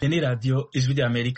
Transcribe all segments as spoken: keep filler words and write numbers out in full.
ni Radio Ijwi ry'Amerika.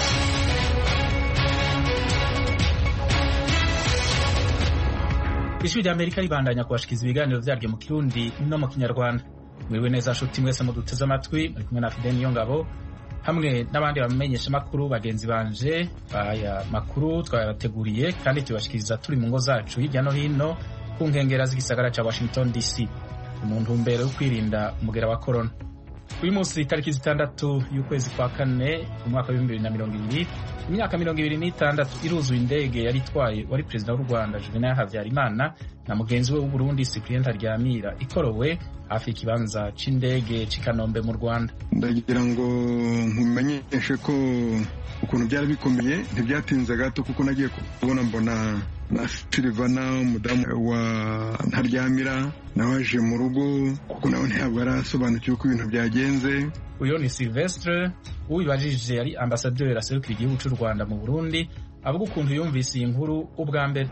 Ijwi ry'Amerika ribandanya kubashikiza ibiganiro vyaryo mu Kirundi no mu Kinyarwanda. Mwiriwe neza nshuti mwese muduteze amatwi, muri kumwe na Fidel Niyongabo hamwe n'abandi bamenyesha makuru bagenzi banje. Aya makuru twabateguriye kandi tubashikiriza turi mu ngo zacu hirya no hino ku nkengera z'igisagara ca Washington D C mu ntumbero yo kwirinda umugera wa corona. Uyu munsi itariki zitandatu y'ukwezi kwa kane mu mwaka wa bibiri na mirongo ibiri, imyaka mirongo ibiri n'itandatu iruzuye indege yari itwaye wari perezida w'u Rwanda Juvenal Habyarimana na mugenzi we w'u Burundi Cyprien Ntaryamira ikorowe hafi ikibanza c'indege c'i Kanombe mu Rwanda. Ndagira ngo nkumenyeshe ko ukuntu byari bikomeye ntibyatinze gato, kuko nagiye kubona mbona na Silvana umudamu wa Ntaryamira nawe aje mu rugo, kuko nawe ntabwo arasobanukiwe uko ibintu byagenze. Uyo ni Silvestre uwibajije yari ambasaderi aserukira igihugu c'u Rwanda mu Burundi, avuga ukuntu yumvise iyi nkuru ubwa mbere.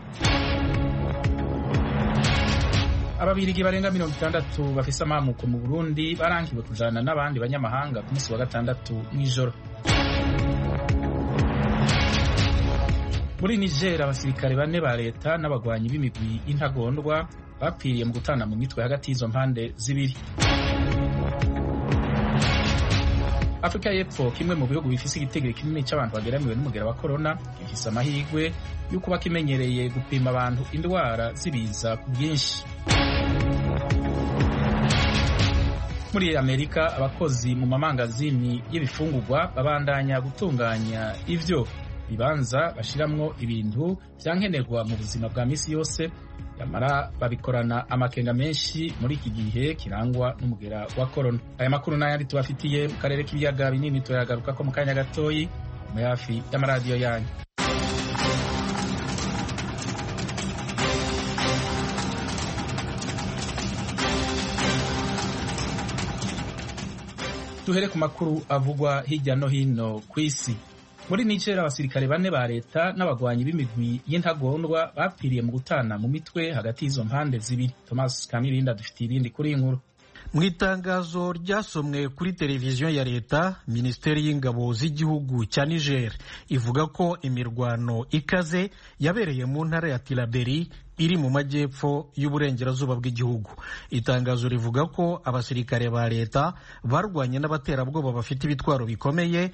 Ababirigi barenga mirongo itandatu bafise amamuko mu Burundi barangiwe kujana n'abandi banyamahanga ku munsi wa gatandatu mw'ijoro. Muri Niger abasirikare bane ba leta n'abagwanyi b'imigwi y'intagondwa bapfiriye mu gutana mu mitwe hagati y'izo mpande zibiri. Afrika y'Epfo, kimwe mu bihugu bifise igitegeko kinini c'abantu bageramiwe n'umugera wa corona, gifise amahirwe y'uko bakimenyereye gupima abantu indwara zibiza ku bwinshi. Muri Amerika abakozi mu mamangazini y'ibifungurwa babandanya gutunganya ivyo bibanza bashiramwo ibintu vyankenerwa mu buzima bwa misi yose, yamara babikorana amakenga menshi muri iki gihe kirangwa n'umugera wa corona. Aya makuru n'ayandi tubafitiye mu karere k'ibiyaga binini tuyagaruka ko mu kanya gatoyi mu hafi y'amaradiyo yanyu. Duhere ku makuru avugwa hirya no hino kw'isi. Muri Niger abasirikare bane ba leta n'abagwanyi b'imigwi y'intagondwa bapfiriye mu gutana mu mitwe hagati y'izo mpande zibiri. Thomas Kamirinda dufitiye ibindi kuri inkuru. Mu itangazo ryasomwe kuri televiziyo ya leta, Minisiteri y'Ingabo z'igihugu cya Niger ivuga ko imirwano ikaze yabereye mu ntara ya Tilaberi iri mu majyepfo y'uburengerazuba bw'igihugu. Itangazo rivuga ko abasirikare ba leta barwanye n'abaterabwoba bafite ibitwaro bikomeye,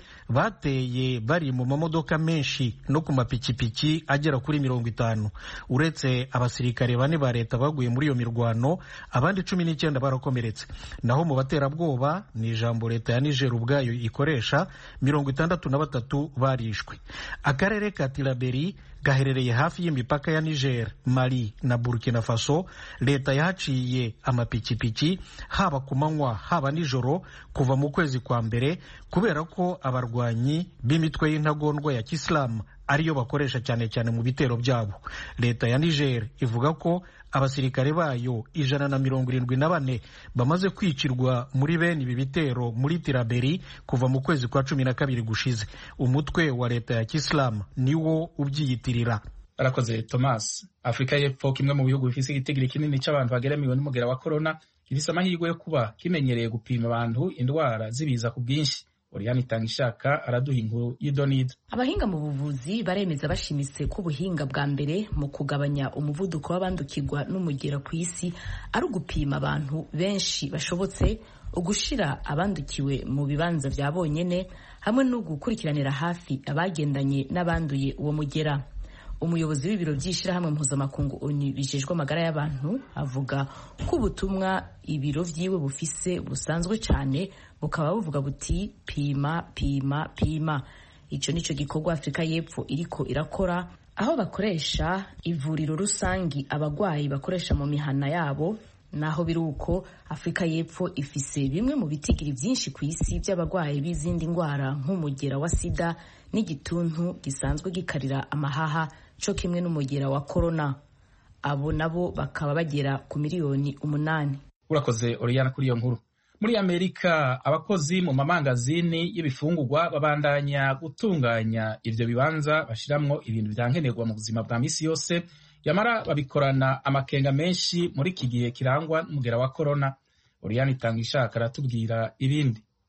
bateye bari mu mamodoka menshi no ku mapikipiki agera kuri mirongo itanu. Uretse abasirikare bane ba leta baguye muri iyo mirwano, abandi cumi n'icyenda barakomeretse. Naho mu baterabwoba, ni ijambo leta ya Niger ubwayo ikoresha, mirongo itandatu na batatu barishwe. Akarere ka Tilaberi gaherereye hafi y'imipaka ya Niger, Mali na Burkina Faso. Leta yahaciye amapikipiki haba ku manywa haba nijoro kuva mu kwezi kwa mbere, kubera ko abarwanyi b'imitwe y'intagondwa ya Kisilamu ariyo bakoresha cyane cyane mu bitero byabo. Leta ya Niger ivuga ko abasirikare bayo ijana na mirongo irindwi na bane bamaze kwicirwa muri bene ibi bitero muri Tilaberi kuva mu kwezi kwa cumi na kabiri gushize. Umutwe wa leta ya Kisilamu niwo ubyiyitirira. Arakoze Thomas. Afrika y'Epfo, kimwe mu bihugu bifise igitegeko kinini c'abantu bageramiwe n'umugera wa corona, gifise amahirwe yo kuba kimenyereye gupima abantu indwara zibiza ku bwinshi. Oriane Itangishaka araduha inkuru y'idonido. Abahinga mu buvuzi baremeza bashimitse ko ubuhinga bwa mbere mu kugabanya umuvuduko w'abandukirwa n'umugera ku isi ari ugupima abantu benshi bashobotse, ugushira abandukiwe mu bibanza vya bonyene, hamwe no gukurikiranira hafi abagendanye n'abanduye uwo mugera. Umuyobozi w'ibiro by'ishirahamwe mpuzamakungu O N U bijejwe amagara y'abantu avuga ko ubutumwa ibiro vyiwe bufise busanzwe cyane, bukaba buvuga buti pima pima pima. Ico nico gikorwa Afrika y'Epfo iriko irakora, aho bakoresha ivuriro rusangi abagwayi bakoresha mu mihana yabo. Naho biruko, Afrika y'Epfo ifise bimwe mu bitigiri byinshi ku isi by'abagwayi b'izindi ndwara nk'umugera wa sida n'igituntu gisanzwe gikarira amahaha, co kimwe n'umugera wa corona. Abo nabo bakaba bagera ku miliyoni umunani. Urakoze Oriana kuri iyo nkuru. Muri Amerika abakozi mu mamangazini y'ibifungurwa babandanya gutunganya ivyo bibanza bashiramwo ibintu vyankenerwa mu buzima bwa misi yose, yamara babikorana amakenga menshi muri iki gihe kirangwa n'umugera wa corona. Oriane Itangishaka aratubwira ibindi.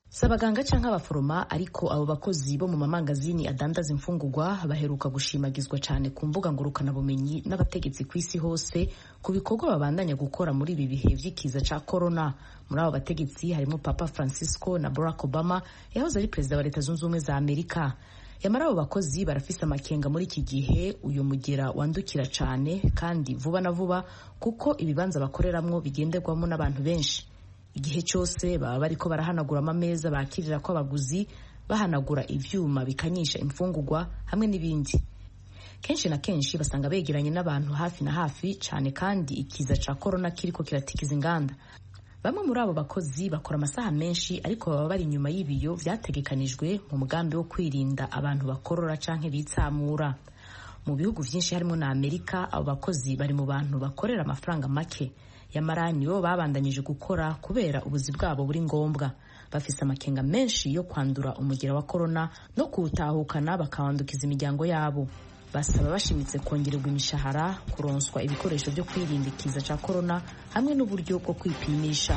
si abaganga cyangwa abaforoma, ariko abo bakozi bo mu mamangazini adandaza imfungurwa baheruka gushimagizwa cyane ku mbuga ngurukanabumenyi n'abategetsi ku isi hose ku bikorwa babandanya gukora muri ibi bihe vy'ikiza ca corona. Muri abo bategetsi harimo Papa Francisco na Barack Obama yahoze ari perezida wa Leta Zunze Ubumwe za Amerika. Yamara abo bakozi barafise amakenga muri iki gihe uyu mugera wandukira cyane kandi vuba na vuba, kuko ibibanza bakoreramwo bigenderwamo n'abantu benshi. Igihe cyose baba bariko barahanagura amameza bakirira ko abaguzi, bahanagura ivyuma bikanyisha imfungurwa hamwe n'ibindi. Kenshi na kenshi basanga begeranye n'abantu hafi na hafi cyane, kandi ikiza ca corona kiriko kiratikiza inganda. Bamwe muri abo bakozi bakora amasaha menshi, ariko baba bari inyuma y'ibiyo vyategekanijwe mu mugambi wo kwirinda abantu bakorora canke bitsamura. Mu bihugu vyinshi harimo na Amerika, abo bakozi bari mu bantu bakorera amafaranga make, yamara nibo babandanyije gukora kubera ubuzi bwabo buri ngombwa. Bafise amakenga menshi yo kwandura umugera wa corona no kuwutahukana bakawandukiza imiryango yabo. Basaba bashimitse kongererwa imishahara, kuronswa ibikoresho byo kwirinda ikiza ca corona hamwe n'uburyo bwo kwipimisha.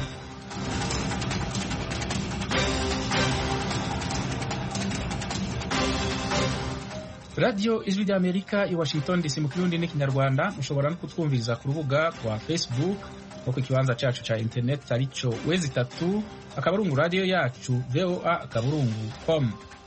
Radio Ijwi ry'Amerika i Washington D C mu Kirundi n'ikinyarwanda. Mushobora no kutwumviriza ku rubuga rwa Facebook no ku kibanza cacu ca internet arico wezi itatu akaburungu radio yacu V O A akaburungu com.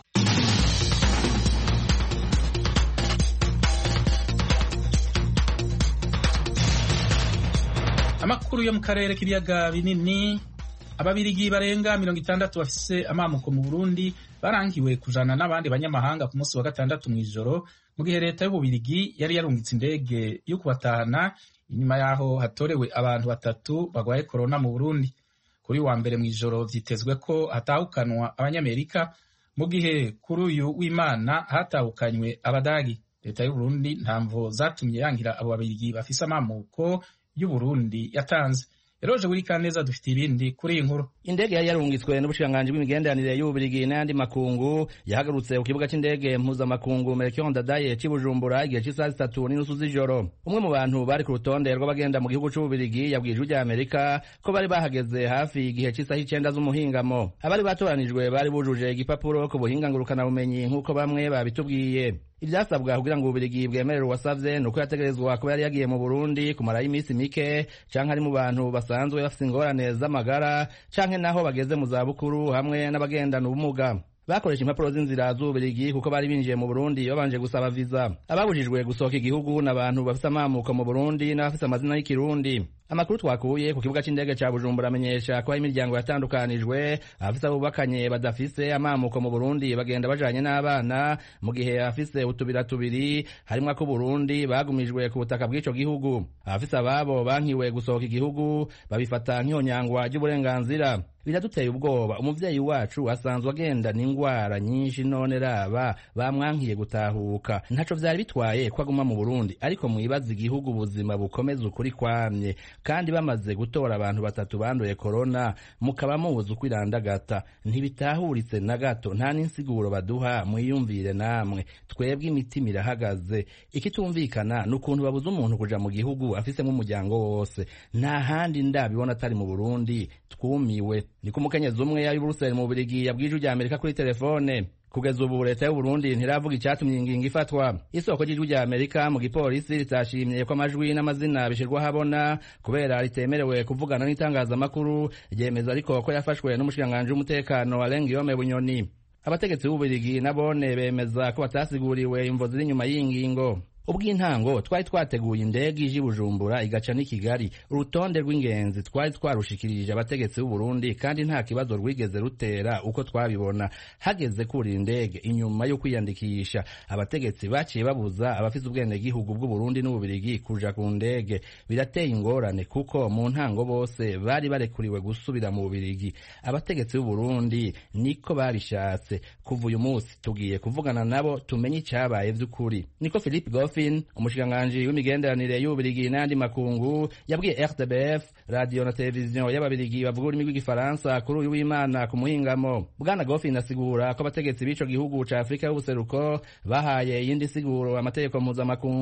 Amakuru yo mu karere k'ibiyaga binini. Ababirigi barenga mirongo itandatu bafise amamuko mu Burundi barangiwe kujana n'abandi banyamahanga ku munsi wa gatandatu mw'ijoro, mu gihe leta y'Ububirigi yari yarungitse indege yo kubatahana inyuma yaho hatorewe abantu batatu bagwaye corona mu Burundi. Kuri wa mbere mw'ijoro vyitezwe ko hatahukanwa abanyamerika, mu gihe kuri uyu w'Imana hatahukanywe Abadagi. Leta y'Uburundi ntamvo zatumye yangira abo babirigi bafise amamuko y'Uburundi yatanze. Eroje buri kaneza dufite ibindi kuri iyi nkuru. Indege yari yarungitswe n'ubushikiranganji bw'imigenderanire y'Ububirigi n'andi makungu yahagarutse ku kibuga c'indege mpuzamakungu Melchior Ndadaye c'i Bujumbura igihe c'isaha zitatu n'inusu z'ijoro. Umwe mu bantu bari ku rutonde rw'abagenda mu gihugu c'Ububirigi yabwiye Ijwi ry'Amerika ko bari bahageze hafi igihe c'isaha icenda z'umuhingamo. Abari batoranijwe bari bujuje igipapuro ku buhinga ngurukana bumenyi nk'uko bamwe babitubwiye. Ivyasabwa kugira ngo Ububirigi bwemerere uwasavye nuko yategerezwa kuba yari yagiye mu Burundi kumara iminsi mike, canke ari mu bantu basanzwe bafite ingorane z'amagara, canke naho bageze mu zabukuru hamwe n'abagendana ubumuga. Bakoresha impapuro z'inzira z'Ububirigi kuko bari binjiye mu Burundi babanje gusaba viza. Ababujijwe gusohoka igihugu n'abantu bafite amamuko mu Burundi n'abafite amazina y'ikirundi. Amakuru twakuye ku kibuga c'indege ca Bujumbura amenyesha ko imiryango yatandukanijwe, abafise abubakanye badafise amamuko mu Burundi bagenda bajanye n'abana, mu gihe abafise utubira tubiri harimwo ko Burundi bagumijwe ku butaka bw'ico gihugu. Abafise ababo bankiwe gusohoka igihugu babifata nk'ihonyangwa ry'uburenganzira. Biraduteye ubwoba, umuvyeyi wacu asanzwe agenda n'ingwara nyinshi, none raba bamwankiye gutahuka. Ntaco vyari bitwaye ko aguma mu Burundi, ariko mwibaza igihugu ubuzima bukomeza ukuri kwamye, kandi bamaze gutora abantu batatu banduye corona mukaba mubuze uko irandagata. Ntibitahuritse na gato, nta n'insiguro baduha. Mwiyumvire namwe, twebwe imitima irahagaze. Ikitumvikana n'ukuntu babuze umuntu kuja mu gihugu afise nk'umuryango wose. Nta handi ndabibona atari mu Burundi. Twumiwe. Niko umukenyezi umwe yari Brussels mu Bubiligi yabwiye Ijwi ry'Amerika kuri telefone. Kugeza ubu leta y'u Burundi ntiravuga icyatumye ingingo ifatwa. Isoko ry'Ijwi ry'Amerika mu gipolisi ritashimye ko amajwi n'amazina bishirwa habona kubera ritemerewe kuvugana n'itangazamakuru, ryemeza ariko ko yafashwe n'umushikiranganji w'umutekano Alain Guillaume Bunyoni. Abategetsi b'Ububirigi nabone bemeza ko batasiguriwe imvo ziri inyuma y'ingingo. Ubw'intango twari twateguye indege ije Bujumbura igaca n'i Kigali. Urutonde rw'ingenzi twari twarushikirije abategetsi b'u Burundi kandi nta kibazo rwigeze rutera uko twabibona. Hageze kuri indege inyuma yo kwiyandikisha, abategetsi baciye babuza abafite ubwene gihugu bw'u Burundi n'Ububirigi kuja ku ndege. Birateye ingorane kuko mu ntango bose bari barekuriwe gusubira mu Bubirigi. Abategetsi b'u Burundi niko babishatse. Kuva uyu munsi tugiye kuvugana nabo tumenye icabaye vy'ukuri. Niko Philippe Goff, umushikiranganji w'imigenderanire y'Ububirigi n'andi makungu, yabwiye R T B F, radio na televiziyo y'Ababirigi bavuga ururimi rw'igifaransa kuri uyu w'Imana ku muhingamo. Bwana Goffin asigura ko abategetsi b'ico gihugu ca Afrika y'ubuseruko bahaye iyindi siguro amategeko mpuzamakungu.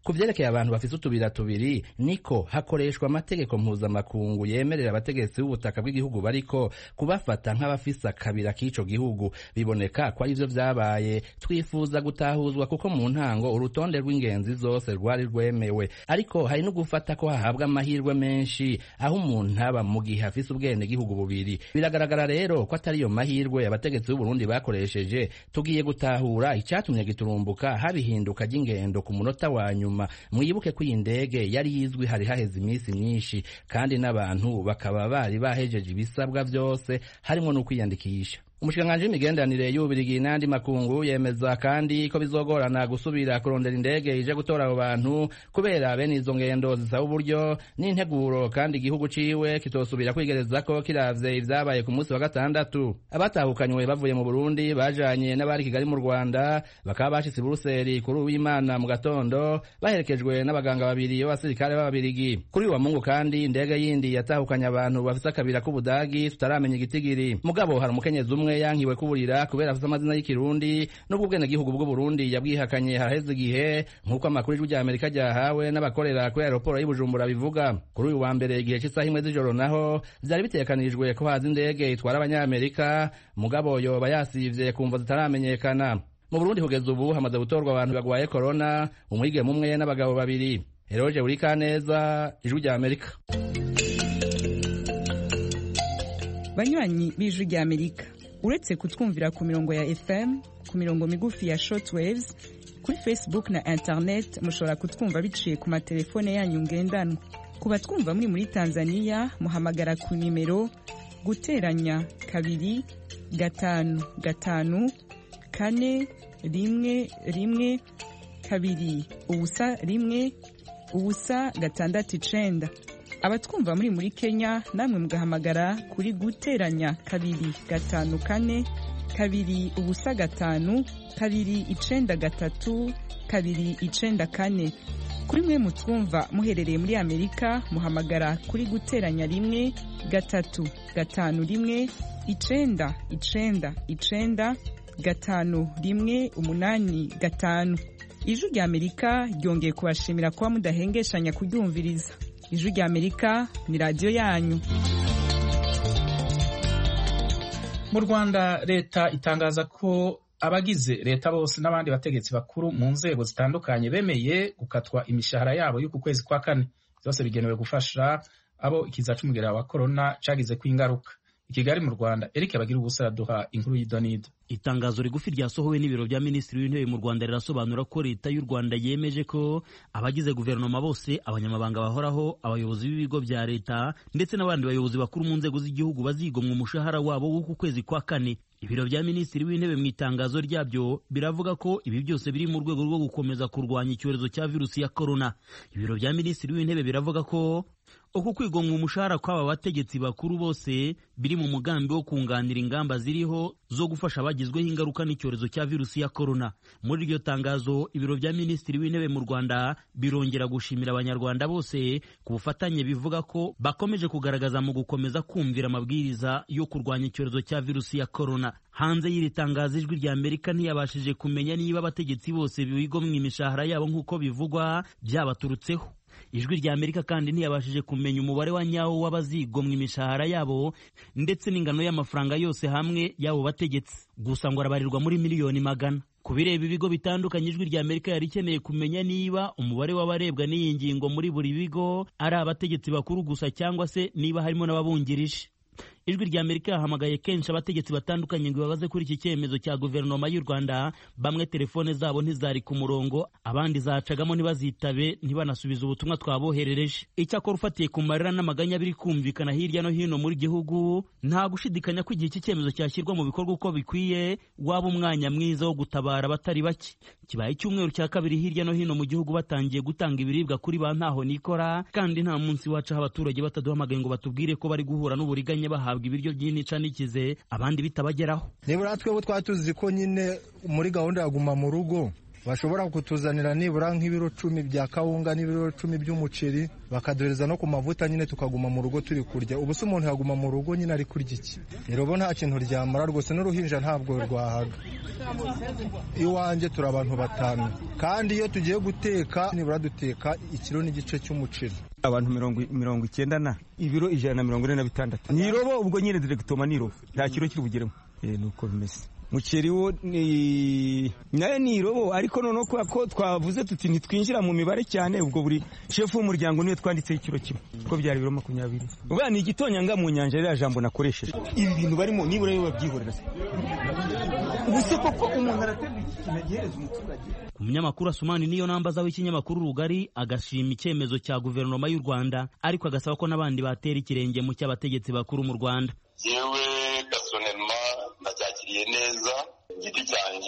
ku vyerekeye abantu bafise utubira tubiri niko hakoreshwa amategeko mpuzamakungu yemerera abategetsi b'ubutaka bw'igihugu bariko kubafata nk'abafise akabira k'ico gihugu. Biboneka ko arivyo vyabaye. Twifuza gutahuzwa kuko mu ntango urutonde rw'ingenzi zose rwari rwemewe, ariko hari no gufata ko hahabwa amahirwe menshi aho umuntu aba mu gihe afise ubwene gihugu bubiri. Biragaragara rero ko atari yo mahirwe abategetsi b'u Burundi bakoresheje. Tugiye gutahura icatumye giturumbuka habihinduka ry'ingendo ku munota wa nyuma. Mwibuke ko iyi ndege yari yizwi hari haheze iminsi myinshi kandi n'abantu bakaba bari bahejeje ibisabwa byose harimo no kwiyandikisha. Umushikiranganji w'imigenderanire y'Ububirigi n'andi makungu yemeza kandi ko bizogorana gusubira kurondera indege ije gutora abo bantu kubera bene izo ngendo zisaba uburyo n'integuro, kandi igihugu ciwe kitosubira kwigereza ko kiravye ivyabaye ku munsi wa gatandatu. Abatahukanywe bavuye mu Burundi bajanye n'abari Kigali mu Rwanda bakaba bashitse i Buruseli kuri uw'Imana mu gatondo baherekejwe n'abaganga babiri b'abasirikare b'Ababirigi. Kuri uwa Mungu kandi indege yindi yatahukanye abantu bafise akabira k'Ubudagi tutaramenya igitigiri. Mugabo hari umukenyezi umwe yankiwe kuburira kubera afite amazina y'ikirundi n'ubwo bwene gihugu bw'u Burundi yabwihakanye haraheze igihe, nk'uko amakuru y'ijwi ry'Amerika ryahawe n'abakorera kuri aeroport y'i Bujumbura bivuga. Kuri uyu wa mbere igihe cy'isaha imwe z'ijoro naho vyari bitegekanijwe ko haza indege itwara abanyamerika, mugabo yoba yasivye kumva zitaramenyekana. Mu Burundi kugeza ubu hamaze gutorwa abantu bagwaye corona, umwigeme umwe n'abagabo babiri. Eroje Burikaneza, ijwi ry'Amerika. Banywanyi b'ijwi ry'Amerika, uretse kutwumvira ku mirongo ya F M, ku mirongo migufi ya shortwaves, kuri Facebook na internet mushobora kutwumva biciye ku matelefone yanyu ngendanwa. Ku batwumva muri muri Tanzania muhamagara ku nimero guteranya kabiri gatanu gatanu kane rimwe rimwe kabiri ubusa rimwe ubusa gatandatu icenda. Abatwumva muri muri Kenya namwe mugahamagara kuri guteranya kabiri gatanu kane kabiri ubusa gatanu kabiri icenda gatatu kabiri icenda kane. Kuri mwe mutwumva muherereye muri Amerika muhamagara kuri guteranya rimwe gatatu gatanu rimwe icenda icenda icenda gatanu rimwe umunani gatanu. Ijwi ry'Amerika ryongeye kubashimira kuba mudahengeshanya kuryumviriza. Ijwi ry'Amerika ni radio yanyu. Mu Rwanda leta itangaza ko abagize leta bose n'abandi bategetsi bakuru mu nzego zitandukanye bemeye gukatwa imishahara yabo y'uku kwezi kwa kane. Byose bigenewe gufasha abo ikiza c'umugera wa corona cagize kwingaruka. I Kigali mu Rwanda, Eric Bagira ubusa duha inkuru y'Idonido. Itangazo rigufi ryasohowe n'ibiro bya Minisitiri w'Intebe mu Rwanda rirasobanura ko leta y'u Rwanda yemeje ko abagize guverinoma bose, abanyamabanga bahoraho, abayobozi b'ibigo bya leta ndetse n'abandi bayobozi bakuru mu nzego z'igihugu bazigomwa umushahara wabo w'uku kwezi kwa kane. Ibiro bya Minisitiri w'Intebe mu itangazo ryabyo biravuga ko ibi byose biri mu rwego rwo gukomeza kurwanya icyorezo cya virusi ya corona. Ibiro bya Minisitiri w'Intebe biravuga ko uku kwigomwa umushahara kw'aba bategetsi bakuru bose biri mu mugambi wo kunganira ingamba ziriho zo gufasha abagizweho ingaruka n'icyorezo cya virusi ya corona. Muri iryo tangazo, ibiro bya Minisitiri w'Intebe mu Rwanda birongera gushimira abanyarwanda bose ku bufatanye bivuga ko bakomeje kugaragaza mu gukomeza kumvira amabwiriza yo kurwanya icyorezo cya virusi ya corona. Hanze y'iri tangazo, ijwi rya Amerika ntiyabashije kumenya niba abategetsi bose bigomwa imishahara yabo nk'uko bivugwa byabaturutseho. Ijwi rya Amerika kandi ntiyabashije kumenya umubare wa nyawo w'abazigomwa imishahara yabo ndetse n'ingano y'amafaranga yose hamwe y'abo bategetsi, gusa ngo arabarirwa muri miliyoni magana. Ku bireba ibigo bitandukanye, ijwi rya Amerika yari ikeneye kumenya niba umubare w'abarebwa n'iyi ngingo muri buri bigo ari abategetsi bakuru gusa cyangwa se niba harimo n'ababungirije. Ijwi rya Amerika yahamagaye kenshi abategetsi batandukanye ngo babaze kuri iki cyemezo cya guverinoma y'u Rwanda. Bamwe telefone zabo ntizari ku murongo, abandi zacagamo ntibazitabe ntibanasubiza ubutumwa twaboherereje. Icyakora ufatiye ku marira n'amaganya biri kumvikana hirya no hino muri gihugu, nta gushidikanya ko igihe iki cyemezo cyashyirwa mu bikorwa uko bikwiye waba umwanya mwiza wo gutabara abatari bake. Kibaye icyumweru cya kabiri hirya no hino mu gihugu batangiye gutanga ibiribwa kuri ba ntaho nikora, kandi nta munsi wacaho abaturage bataduhamagaye ngo batubwire ko bari guhura n'uburiganya bahabwa ibiryo by'inica n'ikize abandi bitabageraho. Nibura twebwe twatuzi ko nyine muri gahunda ya guma mu rugo bashobora kutuzanira nibura nk'ibiro cumi bya kawunga n'ibiro cumi by'umuceri bakaduhereza no ku mavuta nyine tukaguma mu rugo turi kurya. Ubu se umuntu yaguma mu rugo nyine ari kurya iki? Rero bo nta kintu ryamara rwose, n'uruhinja ntabwo rwahaga. Iwanjye turi abantu batanu kandi iyo tugiye guteka nibura duteka ikiro n'igice cy'umuceri. Abantu mirongo mirongo icyenda na ibiro ijana na mirongo ine na bitandatu ni irobo, ubwo nyine direktoma ni irobo, nta kiro kiri bugeremo. Eh, nuko bimeze. Muceri wo ni nayo ni irobo, ariko noneho kubera ko twavuze tuti ntitwinjira mu mibare cyane, ubwo buri shefu w'umuryango niwe twanditseho ikiro kimwe ko byari ibiro makumyabiri. Ubwo ni igitonyanga mu nyanja rya jambo nakoresheje. Ibi bintu barimo nibura yo babyihorera se. Ubuse koko umuntu arategura iki kinagereza umuturage. Umunyamakuru Asumani niyo nambaza w'ikinyamakuru Rugari agashima icyemezo cya guverinoma y'u Rwanda, ariko agasaba ko n'abandi batera ikirenge mu cy'abategetsi bakuru mu Rwanda. Yewe gasonema nacyakiriye neza igiti cyanjye,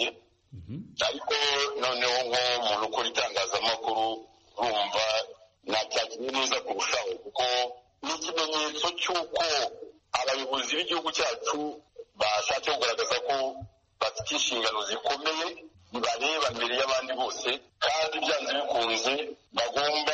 ariko noneho nk'umuntu ukora itangazamakuru urumva nacyakiriye neza kurushaho, kuko ni ikimenyetso cy'uko abayobozi b'igihugu cyacu bashatse kugaragaza ko bafite inshingano zikomeye bareba mbere y'abandi bose, kandi byanze bikunze bagomba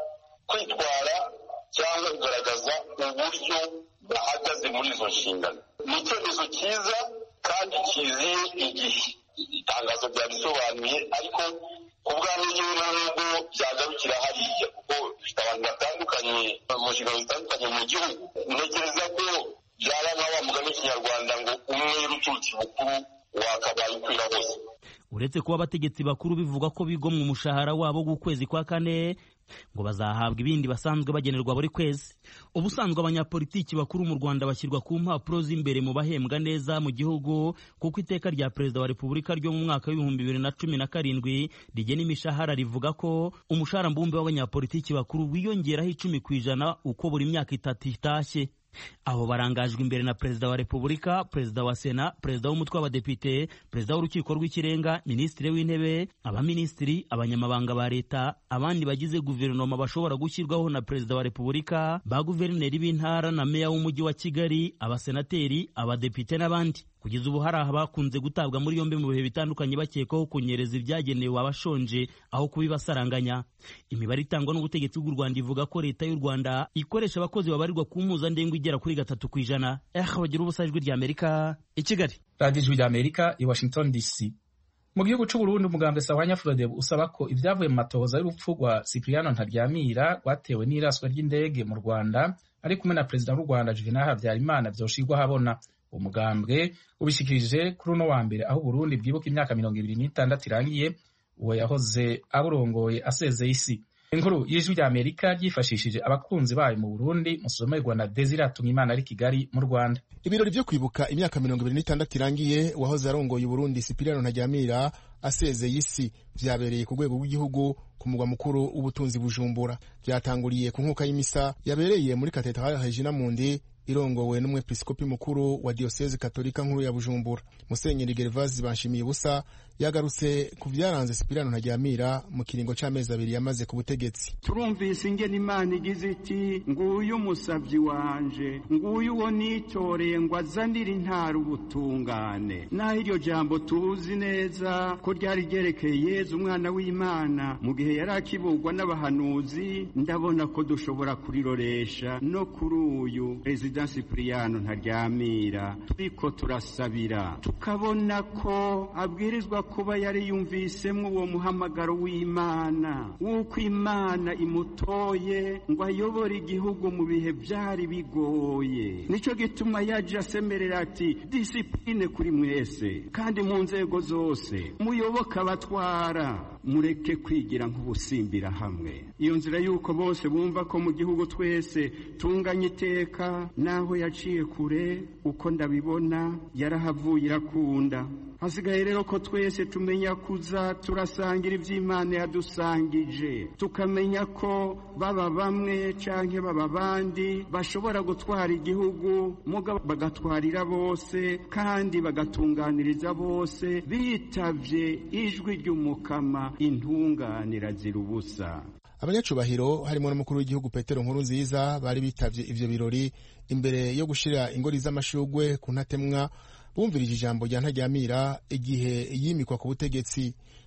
kwitwara cyangwa kugaragaza uburyo bahagaze muri izo nshingano. Ni icyemezo cyiza kandi kiziye igihe. Itangazo ryabisobanuye, ariko ku bwanjye yewe nubwo byagarukira hariya, kuko bifite abantu batandukanye mu nshingano zitandukanye mu gihugu, ntekereza ko byaba nka wa mugani w'ikinyarwanda ngo umwe ruturutse bukuru wakabaye ukwira hose. Uretse kuba abategetsi bakuru bivuga ko bigomwa umushahara wabo w'ukwezi kwa kane, ngo bazahabwa ibindi basanzwe bagenerwa buri kwezi. Ubusanzwe abanyapolitiki bakuru mu Rwanda bashyirwa ku mpapuro z'imbere mu bahembwa neza mu gihugu, kuko iteka rya Perezida wa Repubulika ryo mu mwaka w'ibihumbi bibiri na cumi na karindwi rigena imishahara rivuga ko umushahara mbumbe w'abanyapolitiki bakuru wiyongeraho icumi ku ijana uko buri myaka itatu itashye. Abo barangajwe imbere na Perezida wa Repubulika, Perezida wa Sena, Perezida w'umutwe w'abadepite, Perezida w'urukiko rw'ikirenga, Minisitiri w'intebe, abaminisitiri, abanyamabanga ba leta, abandi bagize guverinoma bashobora gushyirwaho na Perezida wa Repubulika, ba guverineri b'intara na meya w'umujyi wa Kigali, abasenateri, abadepite n'abandi. Kugeza ubu hari abakunze gutabwa muri yombi mu bihe bitandukanye bakekwaho kunyereza ibyagenewe abashonje aho kubibasaranganya. Imibare itangwa n'ubutegetsi bw'u Rwanda ivuga ko leta y'u Rwanda ikoresha abakozi babarirwa ku mpuzandengo igera kuri gatatu ku ijana. Eh, bagira ubusa ijwi ry'Amerika i Kigali. Radio ijwi ry'Amerika i Washington D C. Mu gihugu cy'u Burundi umugambwe Sahwanya Frodebu usaba ko ibyavuye mu matohoza y'urupfu rwa Cypriano Ntaryamira rwatewe n'iraswa ry'indege mu Rwanda ari kumwe na Perezida w'u Rwanda Juvenal Habyarimana byoshirwa habona. Umugambwe ubishikirije kuri uno wa mbere aho Burundi bwibuka imyaka mirongo ibiri n'itandatu irangiye uwo yahoze aburongoye asezeye isi. Inkuru y'ijwi ry'Amerika ryifashishije abakunzi bayo mu Burundi musomerwa na Desire Atungimana ari Kigali mu Rwanda. Ibirori byo kwibuka imyaka mirongo ibiri n'itandatu irangiye uwahoze arongoye Burundi Cypriano Ntaryamira asezeye isi byabereye ku rwego rw'igihugu ku mugwa mukuru w'ubutunzi Bujumbura. Byatanguriye ku nkuka y'imisa yabereye muri Katedrale Regina Mundi irongowe n'umwepiskopi mukuru wa Diocese Katolika nkuru ya Bujumbura. Musenyeri Gervase Banshimiye Busa yagarutse ku byaranze Cypriano Ntaryamira mu kiringo c'amezi abiri yamaze ku butegetsi. Turumvise ingene Imana igize iti nguyu umusavyi wanje, nguyu uwo nitoreye ngo azanire intara ubutungane. Naho iryo jambo tuzi neza ko ryari ryerekeye Yezu umwana w'Imana mu gihe yari akibugwa n'abahanuzi, ndabona ko dushobora kuriroresha no kuri uyu Perezida Cypriano Ntaryamira. Turiko turasabira tukabona ko abwirizwa kuba yari yumvisemo uwo muhamagaro w'Imana, wuko Imana imutoye ngo ayobore igihugu mu bihe byari bigoye. Nico gituma yaje asemerera ati disipline kuri mwese kandi mu nzego zose muyoboka abatwara, mureke kwigira nk'ubusimbira hamwe. Iyo nzira yuko bose bumva ko mu gihugu twese tunganye iteka, naho yaciye kure uko ndabibona yarahavuye irakunda. Hasigaye rero ko twese tumenya kuza turasangira ivy'Imana yadusangije, tukamenya ko baba bamwe canke baba bandi bashobora gutwara igihugu muga bagatwarira bose kandi bagatunganiriza bose bitavye ijwi ry'umukama intunganira zira ubusa. Abanyacubahiro harimo n'umukuru w'igihugu Petero Nkurunziza bari bitavye ivyo birori imbere yo gushira ingori z'amashugwe ku ntatemwa bumvirije ijambo rya Ntaryamira igihe yimikwa ku butegetsi.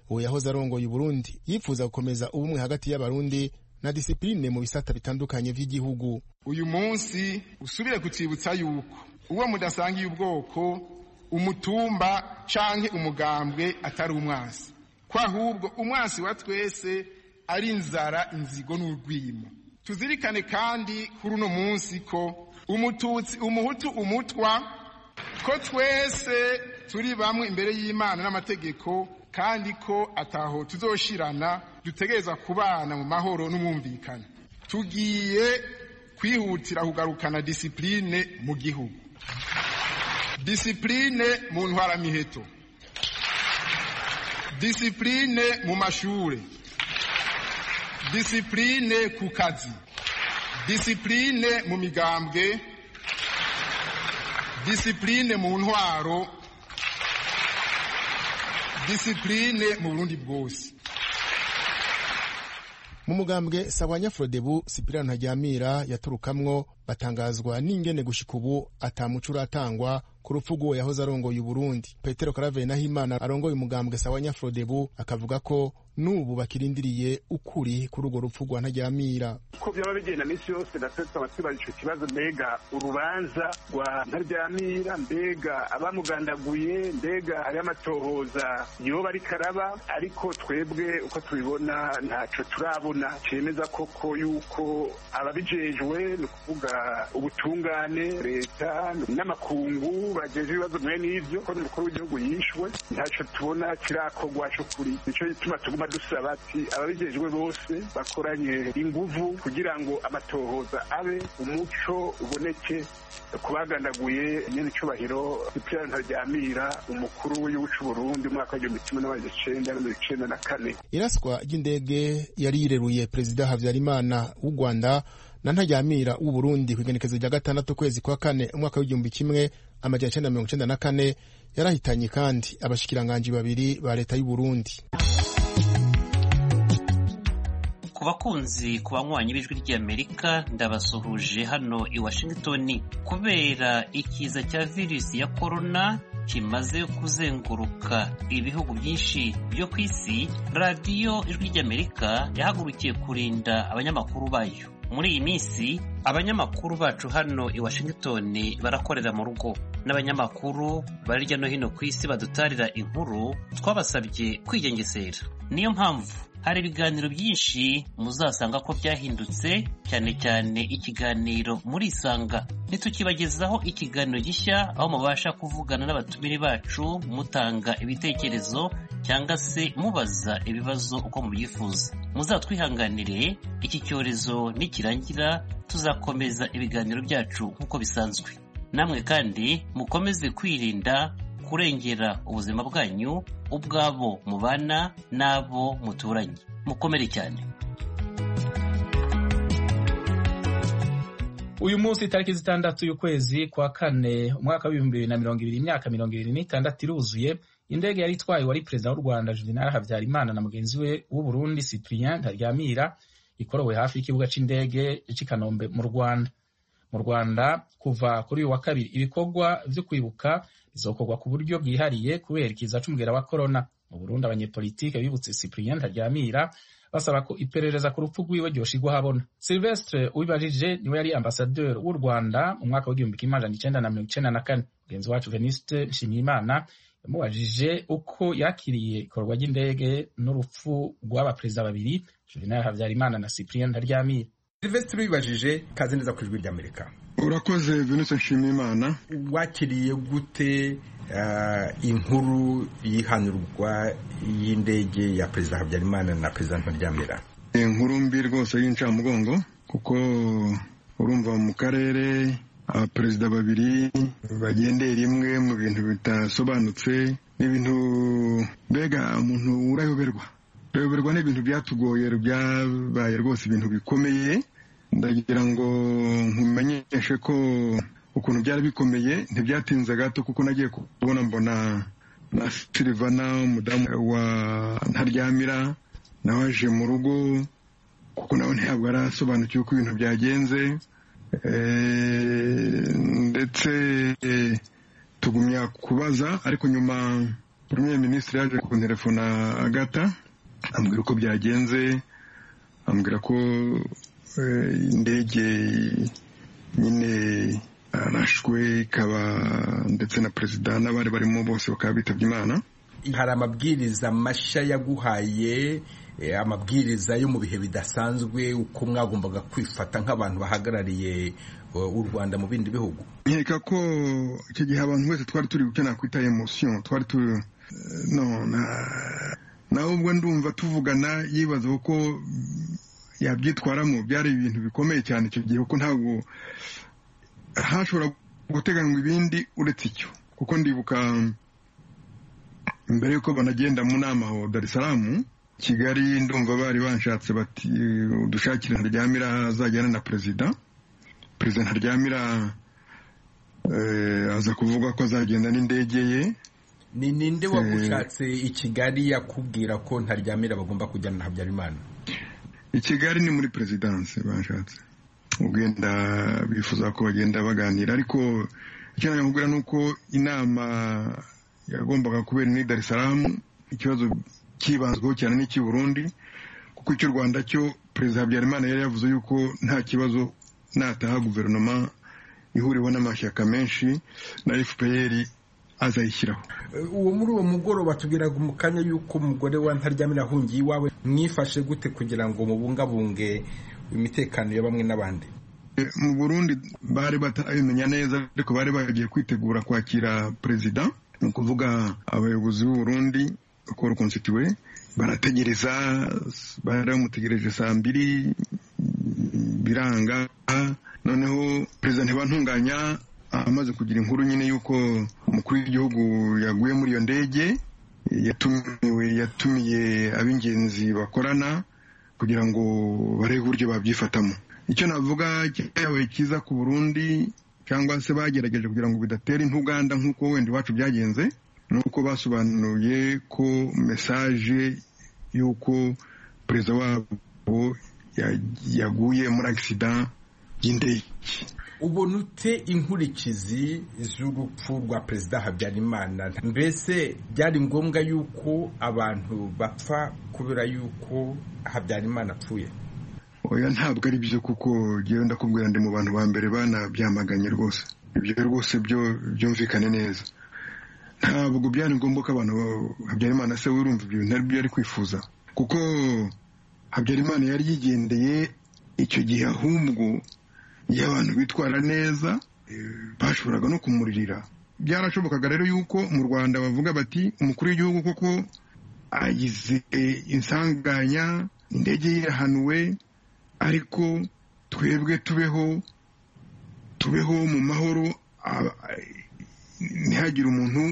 uwo yahoze arongoye Burundi yifuza gukomeza ubumwe hagati y'abarundi na disipline mu bisata bitandukanye vy'igihugu. Uyu munsi usubire kutibutsa yuko uwo mudasangiye ubwoko, umutumba canke umugambwe atari umwasi, ko ahubwo umwasi wa twese ari inzara, inzigo n'urwimo. Tuzirikane kandi kuri uno munsi ko umututsi, umuhutu, umutwa, ko twese turi bamwe imbere y'Imana n'amategeko, kandi ko ataho tuzoshirana, dutegereza kubana mu mahoro n'umwumvikane. Tugiye kwihutira kugarukana disipline mu gihugu, disipline mu ntwaramiheto, disipline mu mashure, disipline ku kazi, disipline mu migambwe, disipline mu ntwaro, disipline mu Burundi bwose. Mu mugambwe Sahwanya Frodebu, Cyprien Ntaryamira yaturukamwo batangazwa n'ingene gushika ubu atamuco uratangwa ku rupfu rw'uwo yahoze arongoye Burundi. Petero Karaveri Nahimana arongoye umugambwe Sahwanya Frodebu akavuga ko n'ubu bakirindiriye ukuri kuri urwo rupfu rwa Ntaryamira. Ko byaba bigenda misi yose natetse abatwibaza ico kibazo, mbega urubanza rwa Ntaryamira, mbega abamugandaguye, mbega hari amatohoza yoba ari karaba, ariko twebwe uko tubibona ntaco turabona cemeza koko yuko ababijejwe ni kuvuga ubutungane, leta n'amakungu bajeje ibibazo mwe n'ivyo ko n'umukuru w'igihugu yishwe, ntaco tubona kirakorwa co kuri. Nico gituma tuguma dusaba ati ababijejwe bose bakoranye inguvu kugira ngo amatohoza abe, umuco uboneke kubagandaguye nyene icubahiro Cyprien Ntaryamira, umukuru w'igihugu c'u Burundi umwaka w'igihumbi kimwe n'amajana icenda na mirongo icenda na kane. Iraswa ry'indege yari yireruye Perezida Havyarimana w'u Rwanda na Ntaryamira w'u Burundi kw'igenekezo rya gatandatu kwezi kwa kane umwaka w'igihumbi kimwe amajana icenda na mirongo icenda na kane yarahitanye kandi abashikiranganji babiri ba leta y'u Burundi. Ku bakunzi, ku banywanyi b'ijwi ry'Amerika, ndabasuhuje hano i Washington. Kubera ikiza cya virusi ya corona kimaze kuzenguruka ibihugu byinshi byo ku isi, radiyo ijwi ry'Amerika yahagurukiye kurinda abanyamakuru bayo. Muri iyi minsi abanyamakuru bacu hano i Washington barakorera mu rugo, n'abanyamakuru bari hirya no hino ku isi badutarira inkuru twabasabye kwigengesera. Niyo mpamvu hari ibiganiro byinshi muzasanga ko byahindutse, cyane cyane ikiganiro muri Isanga. Nitukibagezaho ikiganiro gishya aho mubasha kuvugana n'abatumire bacu, mutanga ibitekerezo cyangwa se mubaza ibibazo uko mubyifuza. Muzatwihanganire, iki cyorezo nikirangira tuzakomeza ibiganiro byacu nk'uko bisanzwe. Namwe kandi mukomeze kwirinda, kurengera ubuzima bwanyu, ubwabo mubana n'abo muturanye. Mukomere cyane. Uyu munsi tariki zitandatu y'ukwezi kwa kane umwaka w'ibihumbi bibiri na mirongo ibiri, imyaka mirongo ibiri n'itandatu iruzuye, indege yari itwaye wari perezida w'u Rwanda Juvenal Havyarimana na mugenzi we w'u Burundi Cyprien Ntaryamira ikorowe hafi y'ikibuga c'indege c'i Kanombe mu Rwanda. Mu Rwanda kuva kuri uyu wa kabiri ibikorwa vyo kwibuka bizokorwa ku buryo bwihariye kubera ikiza c'umugera wa corona. Mu Burundi abanyepolitike bibutse Cyprien Ntaryamira basaba ko iperereza ku rupfu rwiwe ryoshirwa habona. Sylvestre Uwibajije niwe yari ambasaderi w'u Rwanda mu mwaka w'igihumbi kimwe amajana icenda na mirongo icenda na kane. Mugenzi wacu Venuste Nshimiyimana yamubajije uko yakiriye ikorwa ry'indege n'urupfu rw'aba perezida babiri, Juvenal Havyarimana na Cyprien Ntaryamira. Sylvestre Uwibajije, kaze neza ku ijwi ry'Amerika. Urakoze Venuste Nshimiyimana. Wakiriye gute uh, inkuru y'ihanurwa y'indege ya Perezida Habyarimana na Perezida Ntaryamira? Inkuru mbi rwose y'incamugongo, kuko urumva mu karere abaperezida babiri bagendeye rimwe mu bintu bitasobanutse, n'ibintu mbega umuntu urayoberwa urayoberwa n'ibintu byatugoye, byabaye rwose ibintu bikomeye. Ndagira ngo nkumenyeshe ko ukuntu byari bikomeye ntibyatinze gato, kuko nagiye kubona mbona na Silvana umudamu wa Ntaryamira nawe aje mu rugo, kuko nawe ntabwo arasobanukiwe uko ibintu byagenze. ndetse tugumya kubaza, ariko nyuma premier ministre yaje kunterefona agata ambwira uko byagenze, ambwira ko indege nyine arashwe ikaba ndetse na perezida n'abari barimo bose bakaba bitabye Imana. Hari amabwiriza mashya yaguhaye, amabwiriza yo mu bihe bidasanzwe uko mwagombaga kwifata nk'abantu bahagarariye u Rwanda mu bindi bihugu? Nkeka ko icyo gihe abantu wese twari turi gukenera kwita emotion, twari turi no na nawe ubwo ndumva tuvugana yibaza ko yabyitwaramo, byari ibintu bikomeye cyane icyo gihe, kuko ntabwo hashobora guteganywa ibindi uretse icyo. Kuko ndibuka mbere yuko banagenda mu nama ho Dar es Salaam, Kigali, ndumva bari banshatse bati dushakire Ntaryamira azajyana na perezida. Perezida Ntaryamira eh, aza kuvuga ko azagenda n'indege ye. Ni ninde wagushatse i Kigali yakubwira ko Ntaryamira bagomba kujyana na Habyarimana? I Kigali ni muri presidence banshatse, ugenda bifuza ko bagenda baganira, ariko icyo nakubwira nuko inama yagombaga kubera ni Dar es Salaam, ikibazo kibanzweho cyane n'iki Burundi, kuko icyo Rwanda cyo Perezida Habyarimana yari yavuze yuko nta kibazo nataha guverinoma ihuriweho n'amashyaka menshi na F P R azayishyiraho. Uwo muri uwo mugoroba tubwiraga mu kanya yuko umugore wa Ntaryamira ahungiye iwawe, mwifashe gute kugira ngo mubungabunge imitekano ya bamwe n'abandi? Mu Burundi bari batabimenya neza, ariko bari bagiye kwitegura kwakira perezida, ni ukuvuga abayobozi b'u Burundi ko constitué barategereza, baramutegereje saa mbiri biranga. Noneho perezida ntibantunganya amaze kugira inkuru nyine yuko umukuru w'igihugu yaguye muri iyo ndege, yatumiwe yatumiye ab'ingenzi bakorana kugira ngo barebe uburyo babyifatamo. Icyo navuga cyabaye cyiza ku Burundi, cyangwa se bagerageje kugira ngo bidatera intuganda nk'uko wenda iwacu byagenze, nuko basobanuye ko message yuko perezida wabo yaguye muri accident y'indege. Ubona ute inkurikizi z'urupfu rwa Perezida Habyarimana? Mbese byari ngombwa yuko abantu bapfa kubera yuko Habyarimana apfuye? Oya, ntabwo ari byo, kuko jewe ndakubwira ndi mu bantu ba mbere banabyamaganye rwose. Ibyo rwose byo byumvikane neza. Ntabwo byari ngombwa ko abantu Habyarimana se urumva ibyo ntabwo yari kwifuza, kuko Habyarimana yari yigendeye icyo gihe, ahubwo iyo abantu bitwara neza bashoboraga no kumuririra. Byarashobokaga rero yuko mu Rwanda bavuga bati umukuru w'igihugu koko agize insanganya, indege ye yahanuwe, ariko twebwe tubeho tubeho mu mahoro, ntihagire umuntu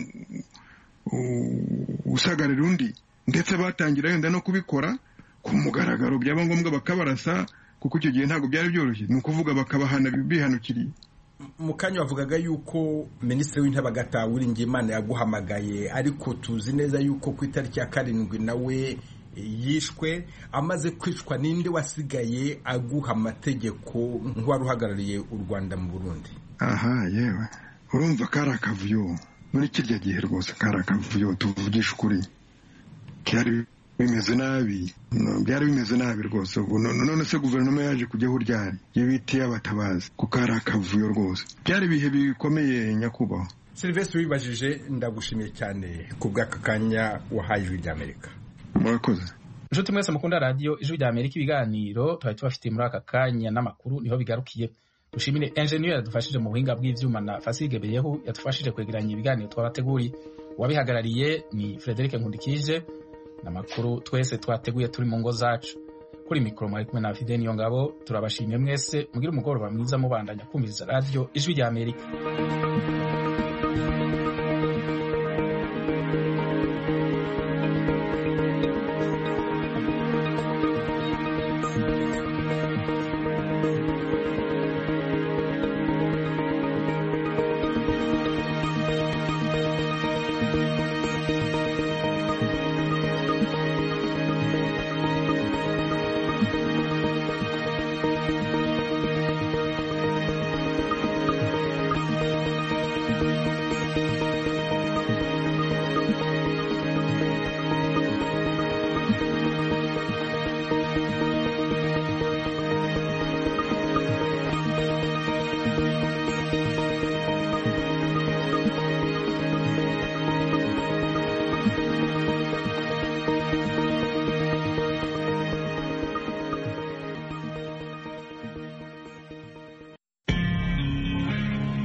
usagarira undi. Ndetse batangira yenda no kubikora ku mugaragaro, byaba ngombwa bakabarasa, kuko icyo gihe ntabwo byari byoroshye, ni ukuvuga bakabahana bihanukiriye. Mu kanya wavugaga yuko Minisitiri w'Intebe Agatha Uwiringiyimana yaguhamagaye, ariko tuzi neza yuko ku itariki ya karindwi nawe yishwe. Amaze kwicwa, ninde wasigaye aguha amategeko nk'uwari uhagarariye u Rwanda mu Burundi? Aha, yewe urumva kari akavuyo muri kirya gihe rwose, kari akavuyo tuvugisha ukuri, cyari bimeze nabi, byari bimeze nabi rwose. None se guverinoma yaje kujyaho ryari y'ibiti y'abatabazi, kuko ari akavuyo rwose, byari ibihe bikomeye nyakubahwa. Sylvestre wibajije, ndagushimiye cyane ku bw'aka kanya wahaye Ijwi ry'Amerika. Murakoze. Nshuti mwese mukunda radio Ijwi ry'Amerika, ibiganiro twari tubafitiye muri aka kanya n'amakuru niho bigarukiye. Dushimire engineer yadufashije mu buhinga bw'ivyuma na Fasige Beyeho yadufashije kwegeranya ibiganiro twabateguriye. Wabihagarariye ni Frederic Nkundikije, n'amakuru twese twateguye turi mu ngo zacu. Kuri mikoro mwari kumwe na Fideni Yongabo. Turabashimiye mwese, mugire umugoroba mwiza mubandanya kumviriza radio Ijwi ry'Amerika.